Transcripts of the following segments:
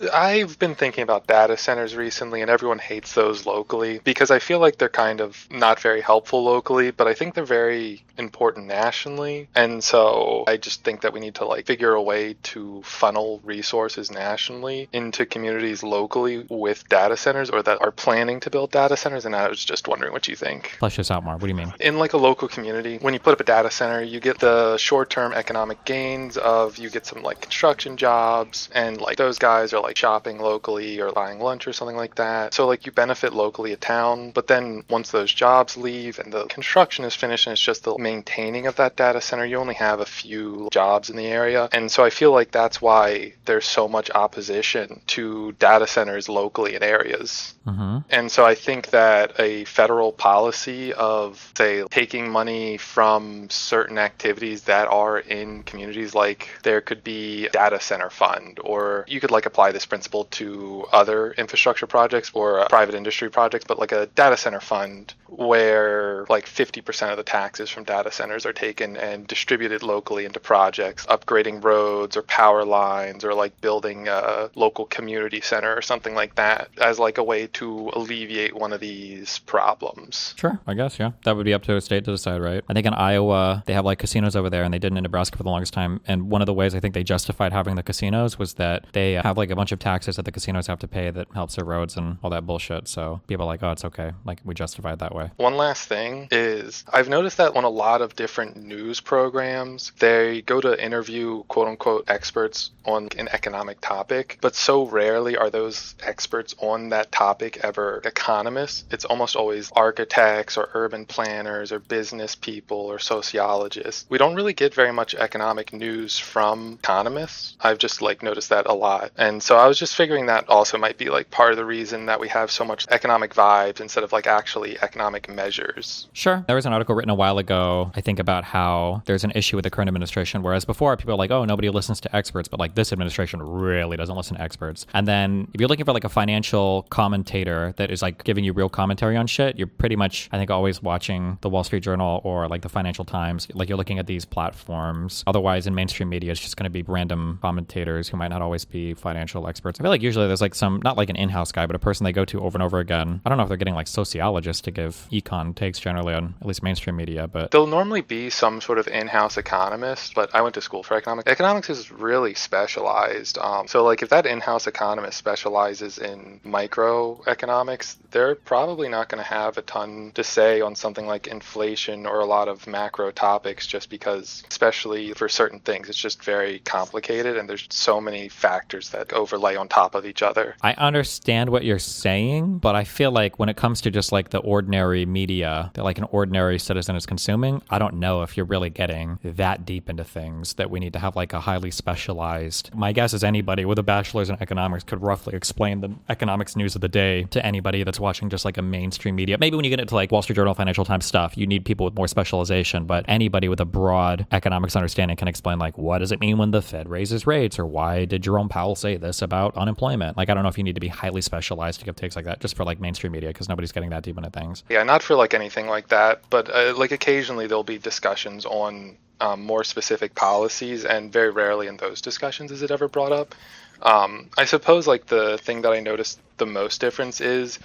I've been thinking about data centers recently, and everyone hates those locally because I feel like they're kind of not very helpful locally, but I think they're very important nationally. And so I just think that we need to like figure a way to funnel resources nationally into communities locally with data centers or that are planning to build data centers. And I was just wondering what you think. Flesh this out more. What do you mean? In like a local community, when you put up a data center, you get the short-term economic gains of you get some like construction jobs, and like those guys are like shopping locally or buying lunch or something like that. So like you benefit locally at town, but then once those jobs leave and the construction is finished and it's just the maintaining of that data center, you only have a few jobs in the area. And so I feel like that's why there's so much opposition to data centers locally in areas. Mm-hmm. And so I think that a federal policy of, say, taking money from certain activities that are in communities, like there could be a data center fund, or you could like apply this principle to other infrastructure projects or private industry projects, but like a data center fund where like 50% of the taxes from data centers are taken and distributed locally into projects, upgrading roads or power lines, or like building a local community center or something like that as like a way to alleviate one of these problems. Sure, I guess, yeah. That would be up to a state to decide, right? I think in Iowa, they have like casinos over there, and they didn't in Nebraska for the longest time. And one of the ways I think they justified having the casinos was that they have like a bunch of taxes that the casinos have to pay that helps their roads and all that bullshit. So people are like, oh, it's okay. Like, we justify it that way. One last thing is I've noticed that on a lot of different news programs, they go to interview quote unquote experts on an economic topic, but so rarely are those experts on that topic ever economists. It's almost always architects or urban planners or business people or sociologists. We don't really get very much economic news from economists. I've just like noticed that a lot. And so I was just figuring that also might be like part of the reason that we have so much economic vibes instead of like actually economic measures. Sure. There was an article written a while ago, I think, about how there's an issue with the current administration, whereas before people are like, oh, nobody listens to experts, but like this administration really doesn't listen to experts. And then if you're looking for like a financial commentator that is like giving you real commentary on shit, you're pretty much, I think, always watching the Wall Street Journal or like the Financial Times. Like, you're looking at these platforms. Otherwise, in mainstream media, it's just going to be random commentators who might not always be financial experts. I feel like usually there's like some, not like an in-house guy, but a person they go to over and over again. I don't know if they're getting like sociologists to give econ takes generally on at least mainstream media, but there'll normally be some sort of in-house economist, but I went to school for economics. Economics is really specialized. So like if that in-house economist specializes in microeconomics, they're probably not going to have a ton to say on something like inflation or a lot of macro topics, just because, especially for certain things, it's just very complicated and there's so many factors that overlay on top of each other. I understand what you're saying, but I feel like when it comes to just like the ordinary media that like an ordinary citizen is consuming, I don't know if you're really getting that deep into things that we need to have like a highly specialized. My guess is anybody with a bachelor's in economics could roughly explain the economics news of the day to anybody that's watching just like a mainstream media. Maybe when you get into like Wall Street Journal, Financial Times stuff, you need people with more specialization, but anybody with a broad economics understanding can explain like, what does it mean when the Fed raises rates, or why did Jerome Powell say this about unemployment? Like, I don't know if you need to be highly specialized to give takes like that just for like mainstream media, because nobody's getting that deep into things. Yeah, not for like anything like that, but like occasionally there'll be discussions on more specific policies, and very rarely in those discussions is it ever brought up. I suppose like the thing that I noticed the most difference is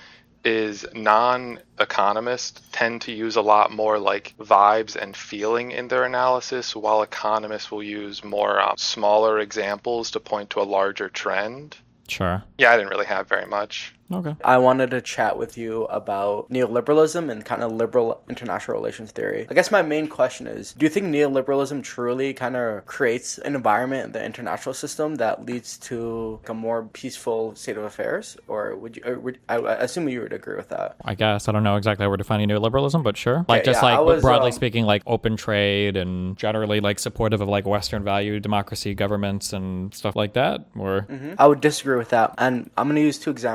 non-economists tend to use a lot more like vibes and feeling in their analysis, while economists will use more smaller examples to point to a larger trend. Sure. Yeah, I didn't really have very much. Okay. I wanted to chat with you about neoliberalism and kind of liberal international relations theory. I guess my main question is, do you think neoliberalism truly kind of creates an environment in the international system that leads to a more peaceful state of affairs? Or I assume you would agree with that? I guess. I don't know exactly how we're defining neoliberalism, but sure. Like, just like broadly speaking, like open trade and generally like supportive of like Western value, democracy, governments and stuff like that? Or I would disagree with that. And I'm going to use two examples here.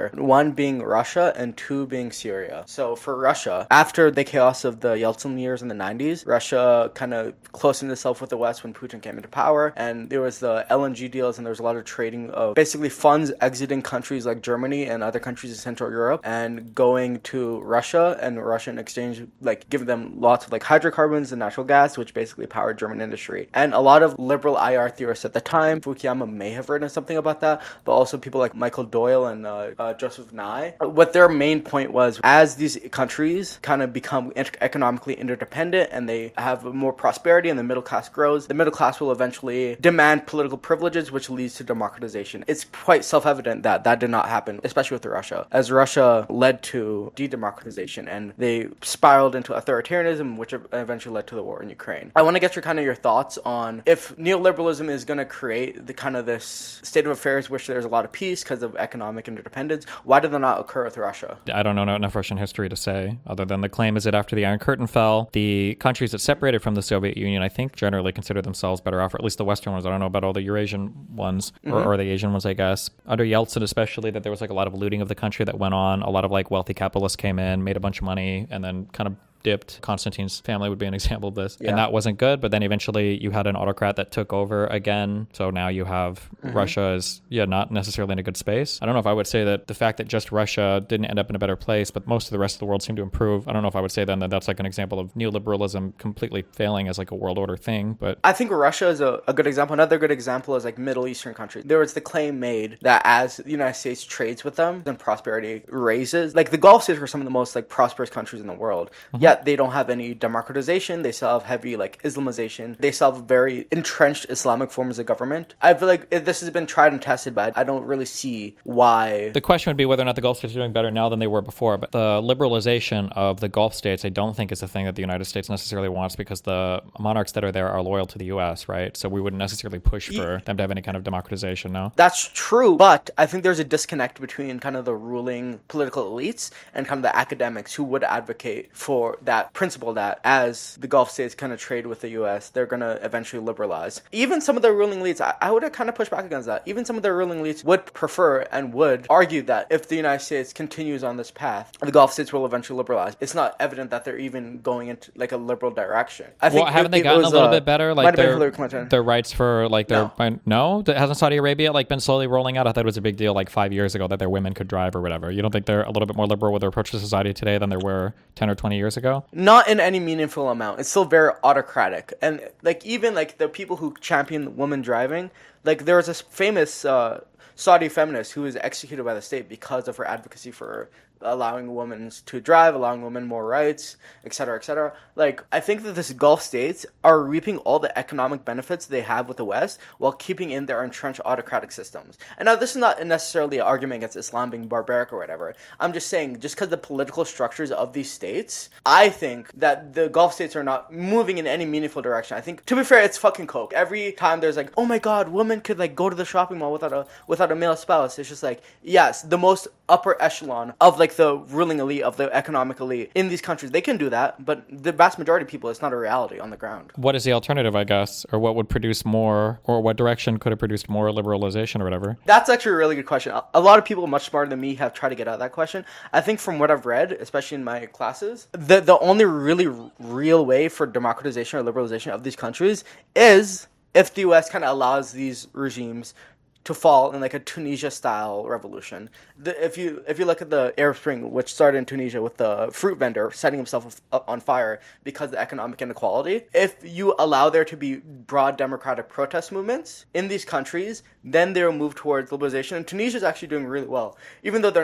here. One being Russia and two being Syria. So for Russia, after the chaos of the Yeltsin years in the 90s, Russia kind of closened itself with the West when Putin came into power, and there was the LNG deals, and there was a lot of trading of basically funds exiting countries like Germany and other countries in Central Europe and going to Russia, and Russia in exchange like giving them lots of like hydrocarbons and natural gas, which basically powered German industry. And a lot of liberal IR theorists at the time, Fukuyama may have written something about that, but also people like Michael Doyle and Joseph Nye, what their main point was, as these countries kind of become economically interdependent and they have more prosperity and the middle class grows, the middle class will eventually demand political privileges, which leads to democratization. It's quite self-evident that that did not happen, especially with Russia, as Russia led to de-democratization and they spiraled into authoritarianism, which eventually led to the war in Ukraine. I want to get your thoughts on if neoliberalism is going to create the kind of this state of affairs which there's a lot of peace because of economic interdependence. Why did that not occur with Russia? I don't know enough Russian history to say, other than the claim is that after the Iron Curtain fell, the countries that separated from the Soviet Union, I think, generally consider themselves better off, or at least the Western ones. I don't know about all the Eurasian ones, or the Asian ones, I guess. Under Yeltsin especially, that there was like a lot of looting of the country that went on. A lot of like wealthy capitalists came in, made a bunch of money, and then kind of dipped. Konstantin's family would be an example of this. Yeah. And that wasn't good, but then eventually you had an autocrat that took over again. So now you have Russia is, not necessarily in a good space. I don't know if I would say that the fact that just Russia didn't end up in a better place, but most of the rest of the world seemed to improve. I don't know if I would say then that that's like an example of neoliberalism completely failing as like a world order thing, but I think Russia is a good example. Another good example is like Middle Eastern countries. There was the claim made that as the United States trades with them, then prosperity raises. Like the Gulf states were some of the most like prosperous countries in the world. Yet they don't have any democratization. They still have heavy like Islamization. They still have very entrenched Islamic forms of government. I feel like this has been tried and tested, but I don't really see why. The question would be whether or not the Gulf states are doing better now than they were before. But the liberalization of the Gulf states, I don't think is a thing that the United States necessarily wants, because the monarchs that are there are loyal to the U.S., right? So we wouldn't necessarily push for them to have any kind of democratization, no? That's true, but I think there's a disconnect between kind of the ruling political elites and kind of the academics who would advocate for that principle that as the Gulf states kind of trade with the U.S., they're going to eventually liberalize. Even some of the ruling elites, I would kind of push back against that. Even some of the ruling elites would prefer and would argue that if the United States continues on this path, the Gulf states will eventually liberalize. It's not evident that they're even going into like a liberal direction. I think haven't they gotten a little bit better? Like their rights for like their no? Hasn't Saudi Arabia like been slowly rolling out? I thought it was a big deal like 5 years ago that their women could drive or whatever. You don't think they're a little bit more liberal with their approach to society today than they were 10 or 20 years ago? Not in any meaningful amount. It's still very autocratic. And like even like the people who champion women driving, like there was this famous Saudi feminist who was executed by the state because of her advocacy for allowing women to drive, allowing women more rights, etc., etc. Like, I think that this Gulf states are reaping all the economic benefits they have with the West while keeping in their entrenched autocratic systems. And now this is not necessarily an argument against Islam being barbaric or whatever. I'm just saying, just because the political structures of these states, I think that the Gulf states are not moving in any meaningful direction. I think, to be fair, it's fucking coke. Every time there's like, oh my god, women could like go to the shopping mall without a male spouse. It's just like, yes, the most upper echelon of like the ruling elite, of the economic elite in these countries, they can do that, but the vast majority of people, it's not a reality on the ground. What is the alternative, I guess, or what would produce more, or what direction could have produced more liberalization or whatever? That's actually a really good question. A lot of people much smarter than me have tried to get at that question. I think from what I've read, especially in my classes, the only really real way for democratization or liberalization of these countries is if the US kind of allows these regimes to fall in like a Tunisia-style revolution. If you look at the Arab Spring, which started in Tunisia with the fruit vendor setting himself on fire because of the economic inequality, if you allow there to be broad democratic protest movements in these countries, then they'll move towards liberalization. And Tunisia is actually doing really well, even though they're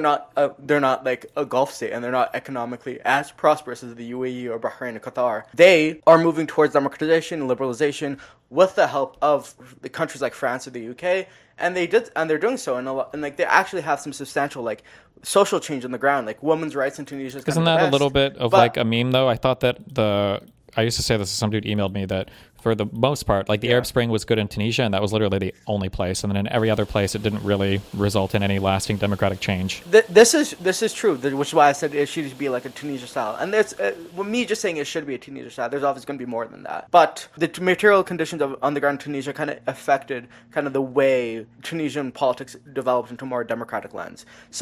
not like a Gulf state and they're not economically as prosperous as the UAE or Bahrain or Qatar. They are moving towards democratization and liberalization with the help of the countries like France or the UK. And they're doing so, and like they actually have some substantial like social change on the ground, like women's rights in Tunisia. Isn't that a little bit of like a meme though? I thought that I used to say this, some dude emailed me that for the most part, like the Arab Spring was good in Tunisia, and that was literally the only place. And then in every other place, it didn't really result in any lasting democratic change. This is true, which is why I said it should be like a Tunisia style. And there's me just saying it should be a Tunisia style. There's obviously going to be more than that. But the material conditions on the ground in Tunisia kind of affected kind of the way Tunisian politics developed into a more democratic lens. So like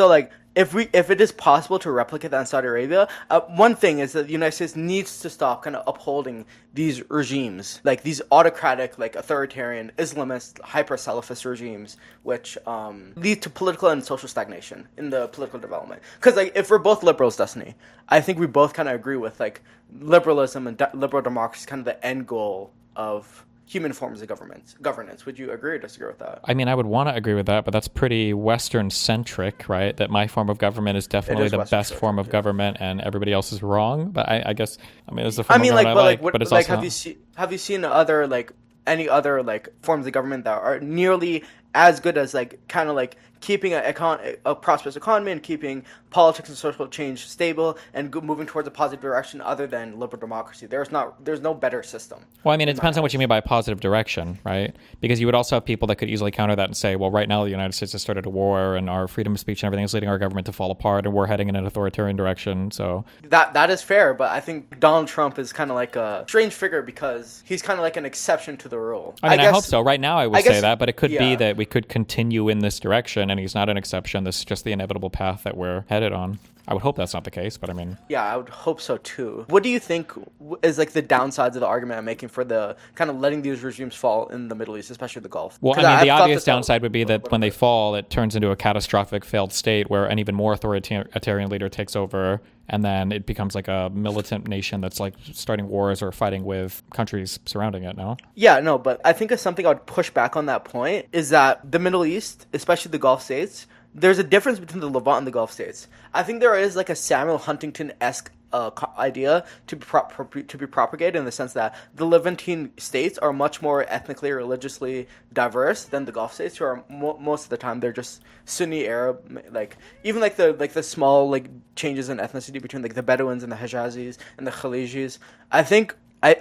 if it is possible to replicate that in Saudi Arabia, one thing is that the United States needs to stop kind of upholding these regimes, like these autocratic, like authoritarian, Islamist, hyper-Salafist regimes, which lead to political and social stagnation in the political development. Because like if we're both liberals, Destiny, I think we both kind of agree with like liberalism and liberal democracy is kind of the end goal of human forms of governance. Would you agree or disagree with that? I mean, I would want to agree with that, but that's pretty Western-centric, right? That my form of government is definitely the best form of government, and everybody else is wrong. But I guess, I mean, it's the form of government I like, but it's like, also have you seen other like any other like forms of government that are nearly as good as like kind of like keeping a prosperous economy and keeping politics and social change stable and moving towards a positive direction other than liberal democracy? There's no better system. Well, I mean, it depends on what you mean by positive direction, right? Because you would also have people that could easily counter that and say, well, right now the United States has started a war and our freedom of speech and everything is leading our government to fall apart and we're heading in an authoritarian direction. So that is fair, but I think Donald Trump is kind of like a strange figure because he's kind of like an exception to the rule. I mean, I hope so. Right now I would say that, but it could be that we could continue in this direction and he's not an exception. This is just the inevitable path that we're headed on. I would hope that's not the case, but I mean... Yeah, I would hope so too. What do you think is like the downsides of the argument I'm making for the kind of letting these regimes fall in the Middle East, especially the Gulf? Well, I mean, the obvious downside would be that when they fall, it turns into a catastrophic failed state where an even more authoritarian leader takes over, and then it becomes like a militant nation that's like starting wars or fighting with countries surrounding it, no? Yeah, no, but I think something I would push back on that point is that the Middle East, especially the Gulf states, there's a difference between the Levant and the Gulf states. I think there is like a Samuel Huntington-esque idea to be propagated in the sense that the Levantine states are much more ethnically or religiously diverse than the Gulf states, who are most of the time they're just Sunni Arab, like even like the small like changes in ethnicity between like the Bedouins and the Hijazis and the Khalijis. I think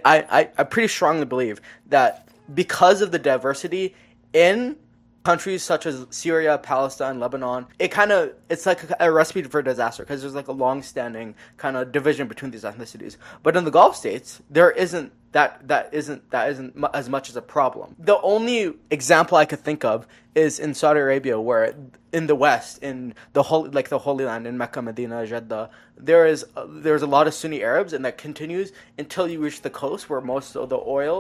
I pretty strongly believe that because of the diversity in countries such as Syria, Palestine, Lebanon, it's like a recipe for disaster because there's like a long-standing kind of division between these ethnicities. But in the Gulf states, there isn't that isn't as much as a problem. The only example I could think of is in Saudi Arabia, where in the West, in the Holy Land, in Mecca, Medina, Jeddah, there's a lot of Sunni Arabs, and that continues until you reach the coast where most of the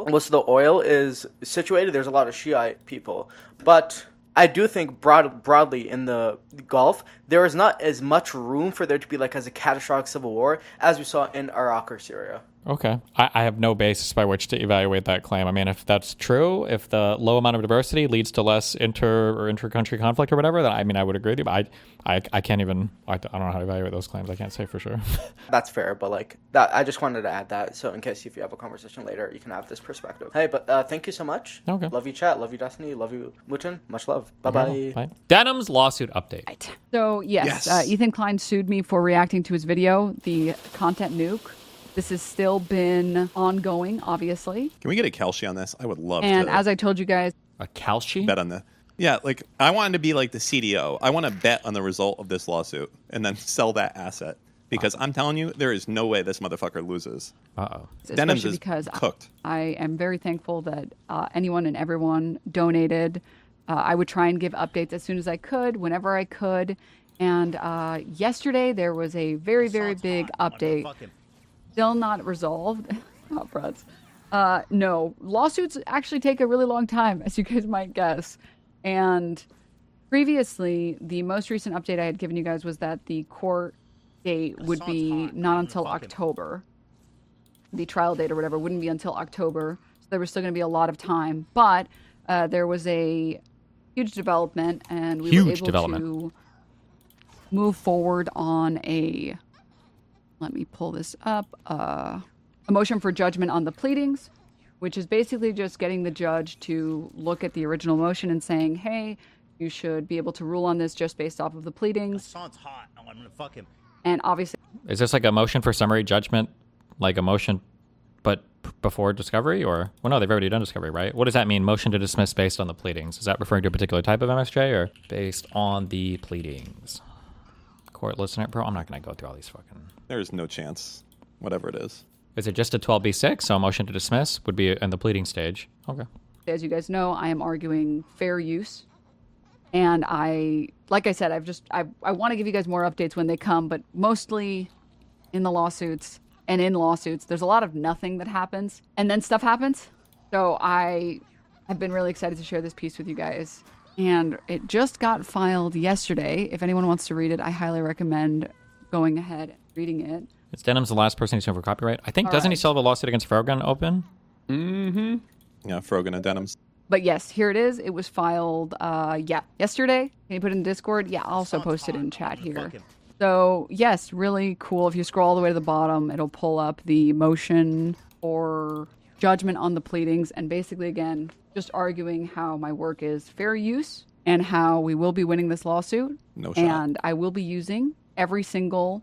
oil is situated. There's a lot of Shiite people, but I do think broadly in the Gulf, there is not as much room for there to be like as a catastrophic civil war as we saw in Iraq or Syria. Okay. I have no basis by which to evaluate that claim. I mean, if that's true, if the low amount of diversity leads to less inter-country conflict or whatever, then I would agree with you. But I can't even, I don't know how to evaluate those claims. I can't say for sure. That's fair, but like that, I just wanted to add that. So in case if you have a conversation later, you can have this perspective. Hey, but thank you so much. Okay. Love you, chat. Love you, Destiny. Love you, Mutin. Much love. Bye-bye. Bye. Denim's lawsuit update. Right. So yes. Ethan Klein sued me for reacting to his video, the content nuke. This has still been ongoing, obviously. Can we get a Kelshi on this? I would love to. And as I told you guys... A Kelshi? Bet on the... Yeah, like, I wanted to be like the CDO. I want to bet on the result of this lawsuit and then sell that asset. Because I'm telling you, there is no way this motherfucker loses. Uh-oh. Denim's is because cooked. I am very thankful that anyone and everyone donated. I would try and give updates as soon as I could, whenever I could. And yesterday, there was a very, very big update. Still not resolved. Oh, frauds. No, lawsuits actually take a really long time, as you guys might guess. And previously, the most recent update I had given you guys was that the court date would be not until October. The trial date or whatever wouldn't be until October. So there was still going to be a lot of time. But there was a huge development, and we were able to move forward on a... Let me pull this up. A motion for judgment on the pleadings, which is basically just getting the judge to look at the original motion and saying, hey, you should be able to rule on this just based off of the pleadings. Hassan's hot. Oh, I'm going to fuck him. And obviously... Is this like a motion for summary judgment? Like a motion, but before discovery? Or... Well, no, they've already done discovery, right? What does that mean, motion to dismiss based on the pleadings? Is that referring to a particular type of MSJ or based on the pleadings? Court listener, bro, I'm not going to go through all these fucking... There's no chance, whatever it is. Is it just a 12B6? So a motion to dismiss would be in the pleading stage. Okay. As you guys know, I am arguing fair use And like I said, I want to give you guys more updates when they come, but mostly in lawsuits, there's a lot of nothing that happens, and then stuff happens. So I have been really excited to share this piece with you guys. And it just got filed yesterday. If anyone wants to read it, I highly recommend going ahead and reading it. Is Denham's the last person who's suing for copyright? I think, doesn't he still have a lawsuit against Frogan open? Mm-hmm. Yeah, Frogan and Denham's. But yes, here it is. It was filed, yesterday. Can you put it in Discord? Yeah, I'll also post it in chat here. So, yes, really cool. If you scroll all the way to the bottom, it'll pull up the motion for judgment on the pleadings. And basically, again, just arguing how my work is fair use and how we will be winning this lawsuit. No shot. And I will be using every single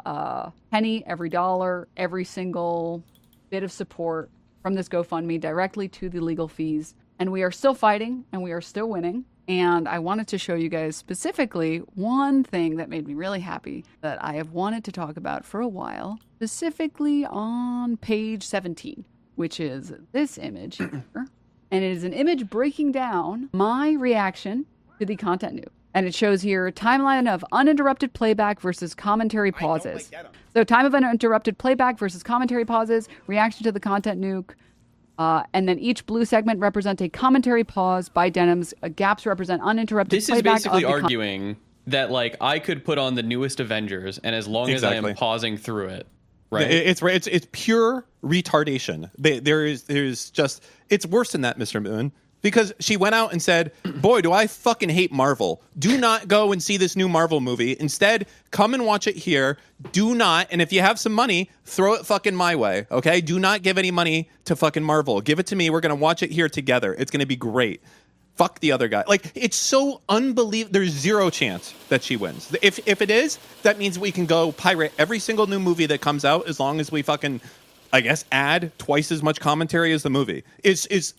penny, every dollar, every single bit of support from this GoFundMe directly to the legal fees. And we are still fighting, and we are still winning. And I wanted to show you guys specifically one thing that made me really happy that I have wanted to talk about for a while, specifically on page 17, which is this image here. And it is an image breaking down my reaction to the content nuke. And it shows here timeline of uninterrupted playback versus commentary pauses. So time of uninterrupted playback versus commentary pauses, reaction to the content nuke. And then each blue segment represents a commentary pause by Denham's. Gaps represent uninterrupted playback. This is basically arguing that, like, I could put on the newest Avengers, and as long as I am pausing through it, right? It's pure retardation. There's just, it's worse than that, Mr. Moon. Because she went out and said, boy, do I fucking hate Marvel. Do not go and see this new Marvel movie. Instead, come and watch it here. Do not, and if you have some money, throw it fucking my way, okay? Do not give any money to fucking Marvel. Give it to me. We're going to watch it here together. It's going to be great. Fuck the other guy. Like, it's so unbelievable. There's zero chance that she wins. If it is, that means we can go pirate every single new movie that comes out as long as we fucking, I guess, add twice as much commentary as the movie. It's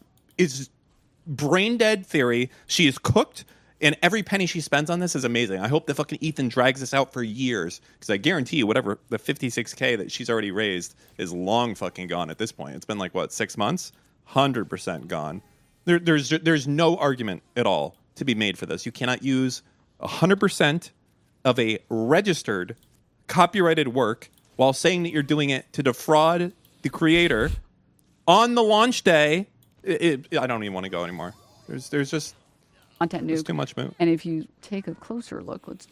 brain dead theory. She is cooked, and every penny she spends on this is amazing. I hope that fucking Ethan drags this out for years, because I guarantee you whatever the $56K that she's already raised is long fucking gone at this point. It's been like, what, 6 months? 100% gone. There's no argument at all to be made for this. You cannot use 100% of a registered copyrighted work while saying that you're doing it to defraud the creator on the launch day. I don't even want to go anymore. There's just content nuke. Too much moon. And if you take a closer look, let's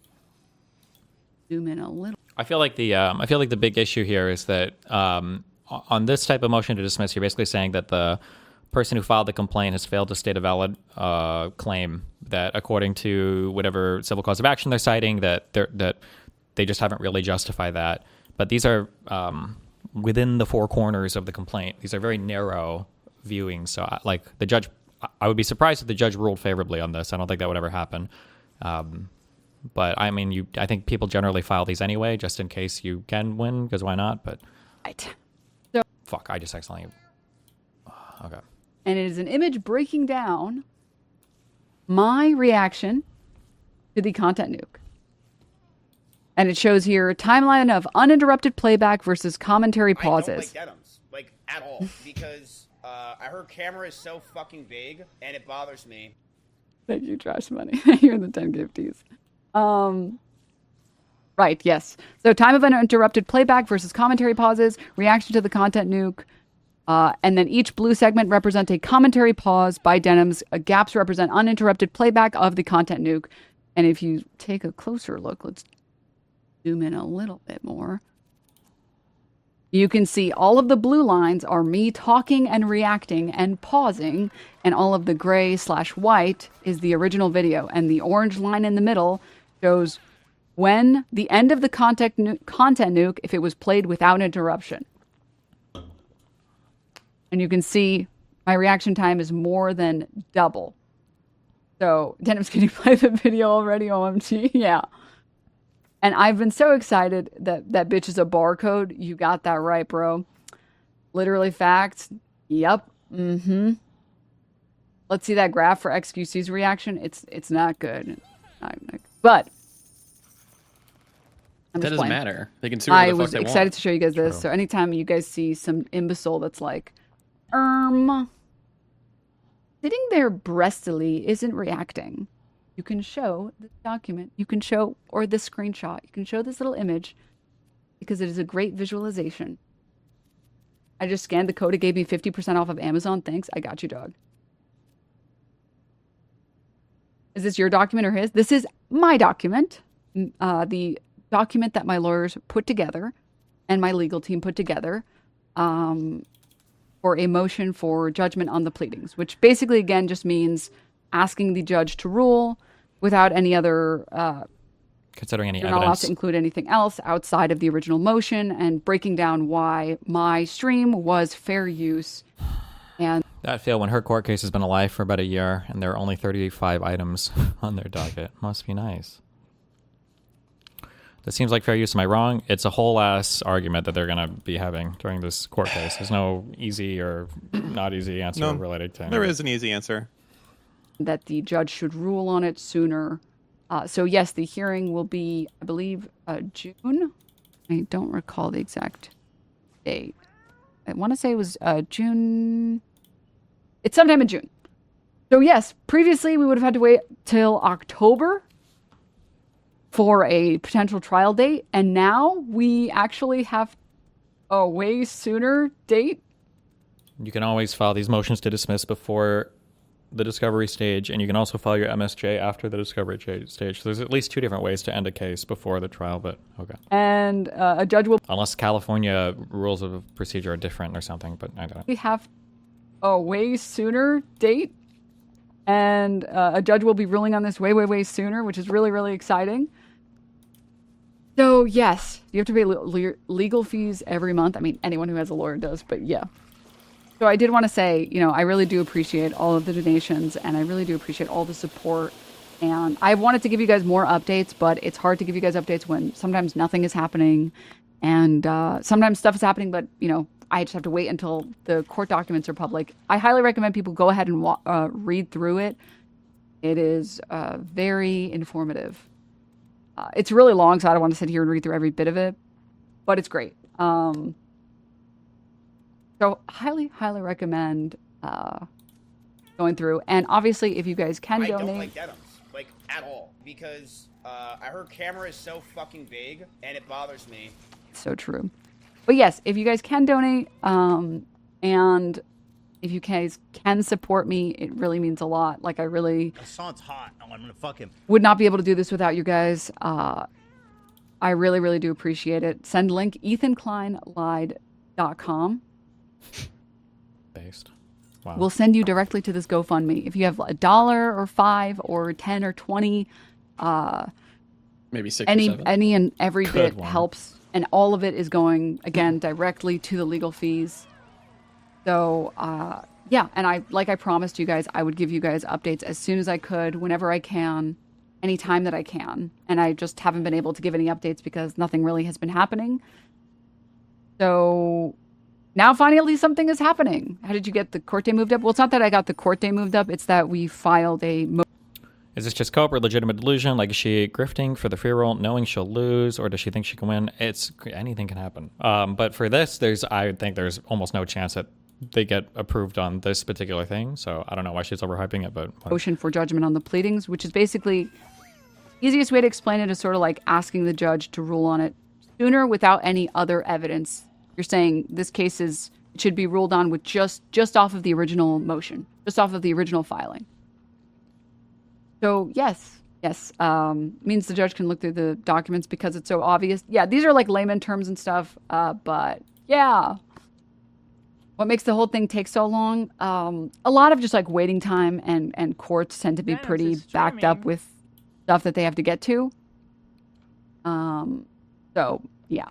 zoom in a little. I feel like the big issue here is that on this type of motion to dismiss, you're basically saying that the person who filed the complaint has failed to state a valid claim, that according to whatever civil cause of action they're citing, that they just haven't really justified that. But these are within the four corners of the complaint. These are very narrow viewing. So, I would be surprised if the judge ruled favorably on this. I don't think that would ever happen. But I mean, I think people generally file these anyway, just in case you can win, because why not? But right. Fuck, I just accidentally. Okay. And it is an image breaking down my reaction to the content nuke. And it shows here timeline of uninterrupted playback versus commentary pauses. I don't like Denham's, at all, because her camera is so fucking big, and it bothers me. Thank you, Trash Money. You're the 10 gifties. Right, yes. So time of uninterrupted playback versus commentary pauses, reaction to the content nuke, and then each blue segment represents a commentary pause by Denham's. Gaps represent uninterrupted playback of the content nuke. And if you take a closer look, let's zoom in a little bit more. You can see all of the blue lines are me talking and reacting and pausing, and all of the gray/white is the original video, and the orange line in the middle shows when the end of the content nuke if it was played without interruption. And you can see my reaction time is more than double. So, Dennis, can you play the video already, OMG? Yeah. And I've been so excited that that bitch is a barcode. You got that right, bro. Literally facts. Yep. Mm-hmm. Let's see that graph for XQC's reaction. It's not good. But that doesn't matter. They can sue whatever the fuck they want. I was excited to show you guys this. So anytime you guys see some imbecile that's like, sitting there breastily isn't reacting. you can show this document, you can show, or this screenshot, you can show this little image because it is a great visualization. I just scanned the code. It gave me 50% off of Amazon. Thanks. I got you, dog. Is this your document or his? This is my document. The document that my lawyers put together and my legal team put together for a motion for judgment on the pleadings, which basically, again, just means asking the judge to rule without any other... considering any you're evidence. not allowed to include anything else outside of the original motion, and breaking down why my stream was fair use. And That feel when her court case has been alive for about a year and there are only 35 items on their docket. Must be nice. That seems like fair use. Am I wrong? It's a whole ass argument that they're going to be having during this court case. There's no easy or not easy answer related to anything. There is an easy answer. that the judge should rule on it sooner. So yes, the hearing will be, I believe, June. I don't recall the exact date. I want to say it was June. It's sometime in June. So yes, previously we would have had to wait till October for a potential trial date, and now we actually have a way sooner date. You can always file these motions to dismiss before the discovery stage, and you can also file your MSJ after the discovery stage. So there's at least two different ways to end a case before the trial, but okay. And a judge will... Unless California rules of procedure are different or something, but I don't know. We have a way sooner date, and a judge will be ruling on this way sooner, which is really, really exciting. So, yes, you have to pay legal fees every month. I mean, anyone who has a lawyer does, but yeah. So I did want to say, you know, I really do appreciate all of the donations, and I really do appreciate all the support. And I wanted to give you guys more updates, but it's hard to give you guys updates when sometimes nothing is happening, and sometimes stuff is happening, but, you know, I just have to wait until the court documents are public. I highly recommend people go ahead and read through it. It is very informative. It's really long, so I don't want to sit here and read through every bit of it, but it's great. So highly, highly recommend going through. And obviously, if you guys can donate... I don't like denims, like, at all. Because her camera is so fucking big, and it bothers me. So true. But yes, if you guys can donate, and if you guys can support me, it really means a lot. Like, I really... Hassan's hot. Oh, I'm gonna fuck him. Would not be able to do this without you guys. I really, really do appreciate it. Send link, ethankleinlied.com. Based. Wow. We'll send you directly to this GoFundMe. If you have $1 or $5 or 10 or 20, maybe 6 any or 7. any and every Good bit one. helps, and all of it is going again directly to the legal fees. So yeah, and I promised you guys, I would give you guys updates as soon as I could, whenever I can, anytime that I can, and I just haven't been able to give any updates because nothing really has been happening. So now finally something is happening. How did you get the court date moved up? Well, it's not that I got the court date moved up. It's that we filed a... Is this just cope or legitimate delusion? Like, is she grifting for the free roll, knowing she'll lose, or does she think she can win? Anything can happen. But for this, I think there's almost no chance that they get approved on this particular thing. So I don't know why she's overhyping it, but... motion for judgment on the pleadings, which is basically... easiest way to explain it is sort of like asking the judge to rule on it sooner without any other evidence. You're saying this case should be ruled on with just off of the original motion, just off of the original filing. So yes, means the judge can look through the documents because it's so obvious. Yeah, these are like layman terms and stuff, but yeah. What makes the whole thing take so long? A lot of just like waiting time, and courts tend to be pretty backed up with stuff that they have to get to. So yeah.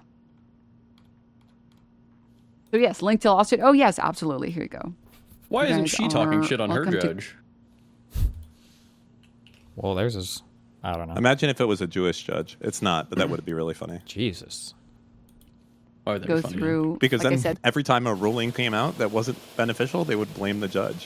So yes, link to lawsuit. Oh yes, absolutely. Here you go. Why You isn't guys she talking are shit on her welcome to- judge? Well, theirs is... I don't know. Imagine if it was a Jewish judge. It's not, but that would be really funny. Jesus. Oh, that'd Go be funny. through Because like I then said, every time a ruling came out that wasn't beneficial, they would blame the judge.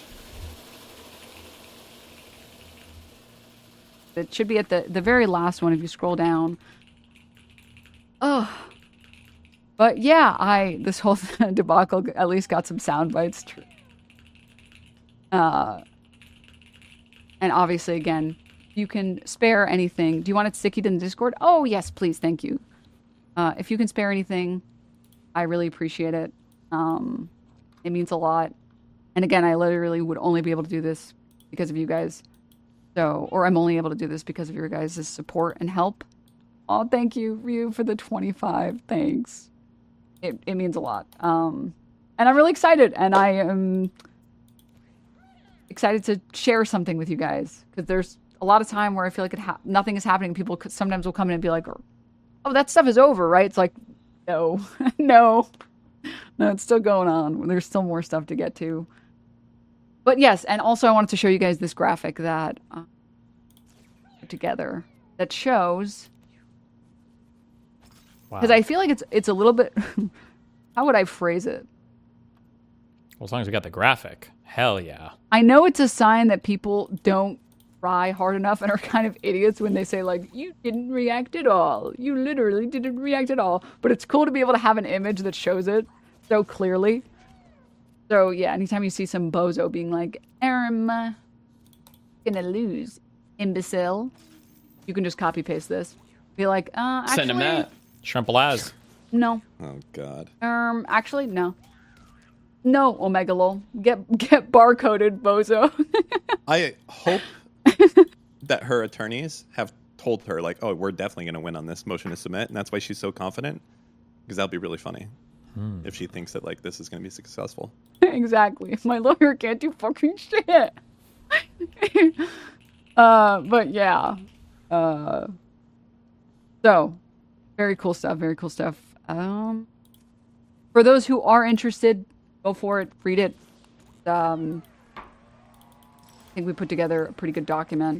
it should be at the very last one if you scroll down. Oh. But yeah, this whole debacle at least got some sound bites. And obviously, again, you can spare anything. Do you want it stickied in the Discord? Oh, yes, please. Thank you. If you can spare anything, I really appreciate it. It means a lot. And again, I literally would only be able to do this because of you guys. Or I'm only able to do this because of your guys' support and help. Oh, thank you, Ryu, for the 25. Thanks. It means a lot. And I'm really excited. And I am excited to share something with you guys. Because there's a lot of time where I feel like nothing is happening. People sometimes will come in and be like, oh, that stuff is over, right? It's like, no. No, it's still going on. There's still more stuff to get to. But yes, and also I wanted to show you guys this graphic that put together that shows, because I feel like it's a little bit, how would I phrase it? Well, as long as we got the graphic, hell yeah. I know it's a sign that people don't try hard enough and are kind of idiots when they say, like, you didn't react at all. You literally didn't react at all. But it's cool to be able to have an image that shows it so clearly. So, yeah, anytime you see some bozo being like, gonna lose, imbecile, you can just copy-paste this. Be like, actually... Send him that. Shrimp-a-laz. No. Oh, God. Actually, no. No, Omega Lol. Get barcoded, bozo. I hope that her attorneys have told her, like, oh, we're definitely going to win on this motion to submit, and that's why she's so confident, because that'll be really funny if she thinks that, like, this is going to be successful. Exactly. My lawyer can't do fucking shit. But yeah. So, very cool stuff. Very cool stuff. For those who are interested, go for it. Read it. I think we put together a pretty good document.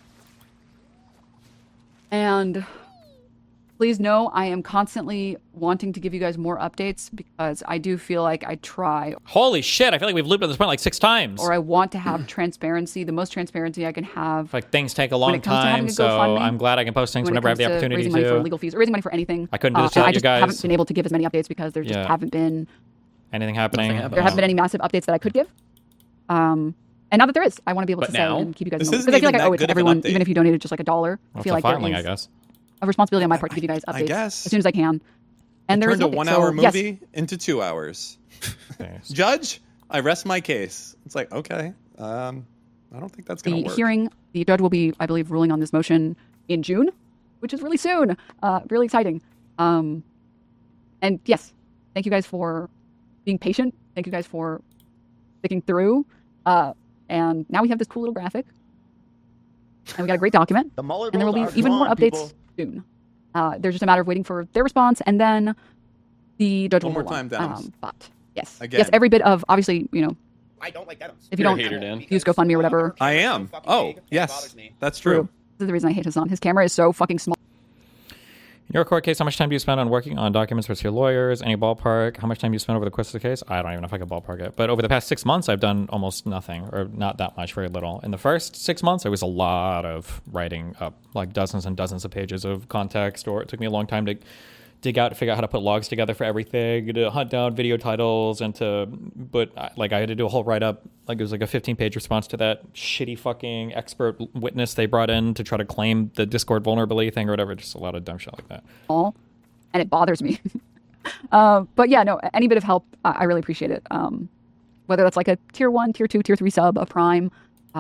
And please know I am constantly wanting to give you guys more updates because I do feel like I try. Holy shit, I feel like we've looped at this point like 6 times. Or I want to have transparency, the most transparency I can have. Like things take a long time, so I'm glad I can post things whenever I have the opportunity raising money for legal fees or raising money for anything. I couldn't do this without you guys. I haven't been able to give as many updates because there just haven't been anything happening. There haven't been any massive updates that I could give. And now that there is, I want to be able to say and keep you guys in the loop. Because I feel like I owe it to everyone, even if you donated just like $1. I feel like filing, I guess. A responsibility on my part to give you guys updates as soon as I can. And there is turned a 1 hour movie into 2 hours. Judge, I rest my case. It's like, okay, I don't think that's going to work. The judge will be, I believe, ruling on this motion in June, which is really soon. Really exciting. And yes, thank you guys for being patient. Thank you guys for sticking through. And now we have this cool little graphic. And we got a great document. And there will be even more updates soon. There's just a matter of waiting for their response, and then the judge will move on. But yes, yes, every bit of, obviously, you know, I don't like Denims. If you don't use GoFundMe or whatever. I am. Oh, yes, that's true. This is the reason I hate Hassan. His camera is so fucking small. In your court case, how much time do you spend on working on documents with your lawyers? Any ballpark? How much time do you spend over the course of the case? I don't even know if I could ballpark it. But over the past 6 months, I've done almost nothing, or not that much, very little. In the first 6 months, it was a lot of writing up, like dozens and dozens of pages of context, or it took me a long time to dig out to figure out how to put logs together for everything, to hunt down video titles, and I had to do a whole write-up. Like, it was like a 15-page response to that shitty fucking expert witness they brought in to try to claim the Discord vulnerability thing or whatever. Just a lot of dumb shit like that. And it bothers me. But yeah, no, any bit of help, I really appreciate it. Whether that's like a tier 1, tier 2, tier 3 sub, a prime,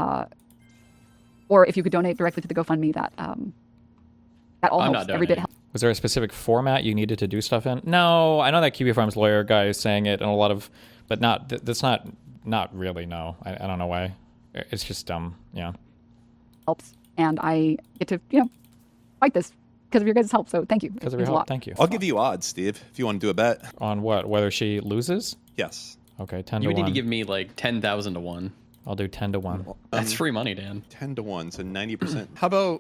or if you could donate directly to the GoFundMe, that all helps. Every bit helps. Was there a specific format you needed to do stuff in? No, I know that QB Farms lawyer guy is saying it, and a lot of, but that's not really. No, I don't know why. It's just dumb. Yeah, helps, and I get to fight this because of your guys' help. So thank you. Because of your help, thank you. I'll give you odds, Steve, if you want to do a bet on what, whether she loses. Yes. Okay, 10 to 1. You would need to give me like 10,000 to 1. I'll do 10 to 1. That's free money, Dan. 10 to 1, so 90%. How about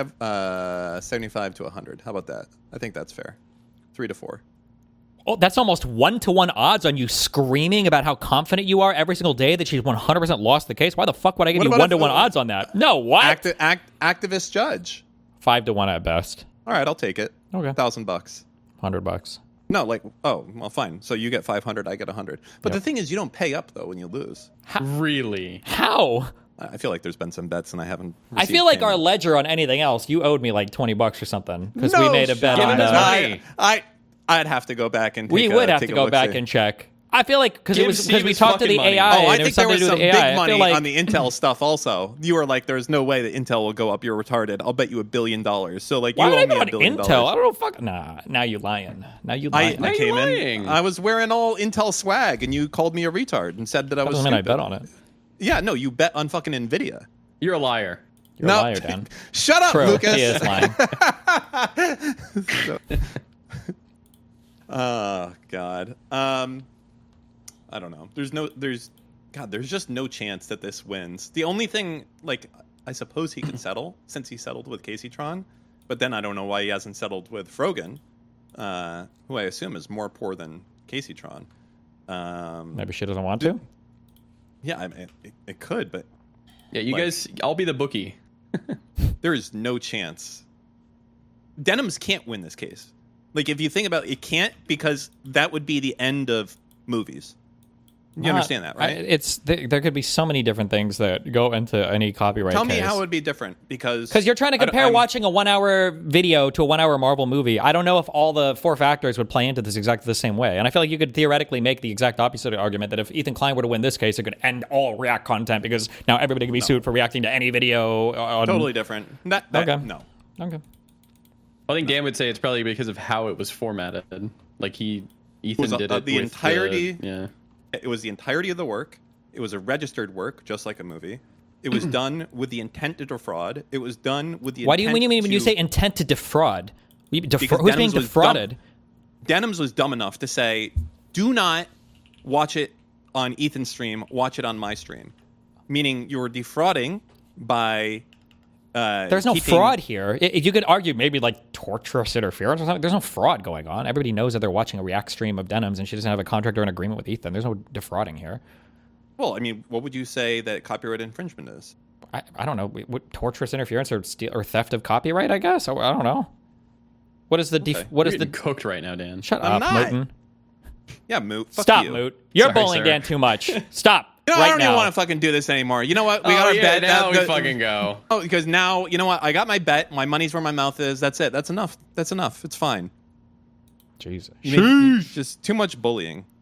75 to 100? How about that? I think that's fair. 3 to 4. Oh, that's almost 1-to-1 odds on you screaming about how confident you are every single day that she's 100% lost the case. Why the fuck would I give you 1-to-1 odds on that? No, what? Activist judge. 5 to 1 at best. All right, I'll take it. Okay. $1,000. $100. No, well, fine. So you get 500, I get 100. But the thing is, you don't pay up though when you lose. Really? How? I feel like there's been some bets and I haven't. I feel like payment. our ledger on anything else, you owed me like $20 or something because we No made a bet Give on him his money. I'd have to go back and we would have to go back and check. I feel like because we talked to the money. AI. Oh, I and think there was some AI. big money like, on the Intel stuff. Also, you were like, "There's no way that Intel will go up. You're retarded. I'll bet you $1 billion." So like, why you would owe I me bet $1 on billion. Intel? I don't know. Fuck. Nah. Now you lying. Now you lying. I came lying? in. I was wearing all Intel swag, and you called me a retard and said that I was. Doesn't mean I stupid. bet on it. Yeah, no, you bet on fucking Nvidia. You're a liar. You're a liar, Dan. Shut up, True. Lucas. He is lying. Oh God. I don't know. There's just no chance that this wins. The only thing, like, I suppose he could settle since he settled with Casey Tron, but then I don't know why he hasn't settled with Frogan, who I assume is more poor than Casey Tron. Maybe she doesn't want to. Yeah, I mean, it could, but Yeah, you guys. I'll be the bookie. there is no chance. Denims can't win this case. Like, if you think about it, it can't, because that would be the end of movies. You understand that, right? There could be so many different things that go into any copyright Tell case. me how it would be different, because you're trying to compare watching a 1 hour video to a 1 hour Marvel movie. I don't know if all the 4 factors would play into this exactly the same way. And I feel like you could theoretically make the exact opposite argument that if Ethan Klein were to win this case, it could end all React content because now everybody can be sued for reacting to any video. Totally different. Okay. No. Okay. I think Dan would say it's probably because of how it was formatted. Like Ethan did it the with entirety. Yeah. It was the entirety of the work. It was a registered work, just like a movie. It was done with the intent to defraud. It was done with the. Why do you mean when you say intent to defraud? Who's being defrauded? Denims was dumb enough to say, "Do not watch it on Ethan's stream. Watch it on my stream." Meaning you were defrauding by. There's no fraud here. You could argue maybe like torturous interference or something. There's no fraud going on. Everybody knows that they're watching a React stream of Denims, and she doesn't have a contract or an agreement with Ethan. There's no defrauding here. Well, I mean, what would you say that copyright infringement is? I don't know. What, torturous interference or theft of copyright? I guess I don't know. What is the what is the cooked right now, Dan? Shut I'm up, not. Mooten. Yeah, Moot. Fuck Stop, you. Moot. You're Sorry, bullying sir. Dan too much. Stop. You know, right I don't now. even want to fucking do this anymore. You know what? We got our bet. Now we fucking go. Oh, because now, you know what? I got my bet. My money's where my mouth is. That's it. That's enough. That's enough. It's fine. Jesus. Just too much bullying.